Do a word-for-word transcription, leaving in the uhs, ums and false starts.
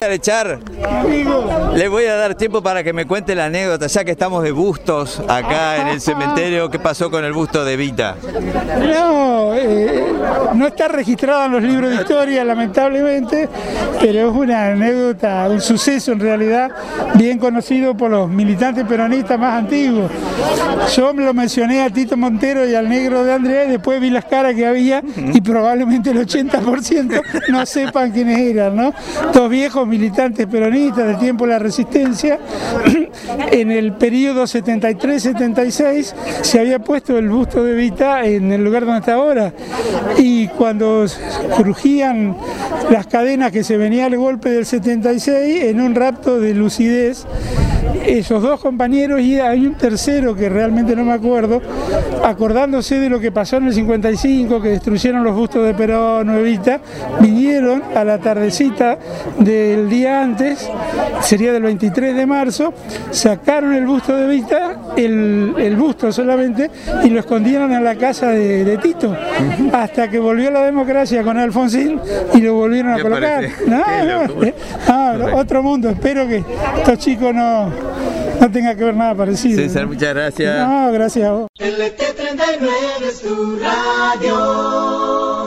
Echar, le voy a dar tiempo para que me cuente la anécdota, ya que estamos de bustos acá en el cementerio. ¿Qué pasó con el busto de Evita? No, eh, no está registrado en los libros de historia, lamentablemente, pero es una anécdota, un suceso en realidad, bien conocido por los militantes peronistas más antiguos. Yo me lo mencioné a Tito Montero y al negro de Andrea, y después vi las caras que había y probablemente el ochenta por ciento no sepan quiénes eran, ¿no? Dos viejos militantes peronistas del tiempo de la Resistencia. En el periodo setenta y tres setenta y seis se había puesto el busto de Evita en el lugar donde está ahora, y cuando crujían las cadenas que se venía al golpe del setenta y seis, en un rapto de lucidez, esos dos compañeros y hay un tercero que realmente no me acuerdo, acordándose de lo que pasó en el cincuenta y cinco, que destruyeron los bustos de Perón o Evita, vinieron a la tardecita del día antes, sería del veintitrés de marzo, sacaron el busto de Evita, el, el busto solamente, y lo escondieron en la casa de, de Tito, hasta que volvió la democracia con Alfonsín y lo volvieron a colocar. No, no, eh, no, otro mundo. Espero que estos chicos no, no tengan que ver nada parecido. César, muchas gracias. No, gracias a vos. L T treinta y nueve es tu radio.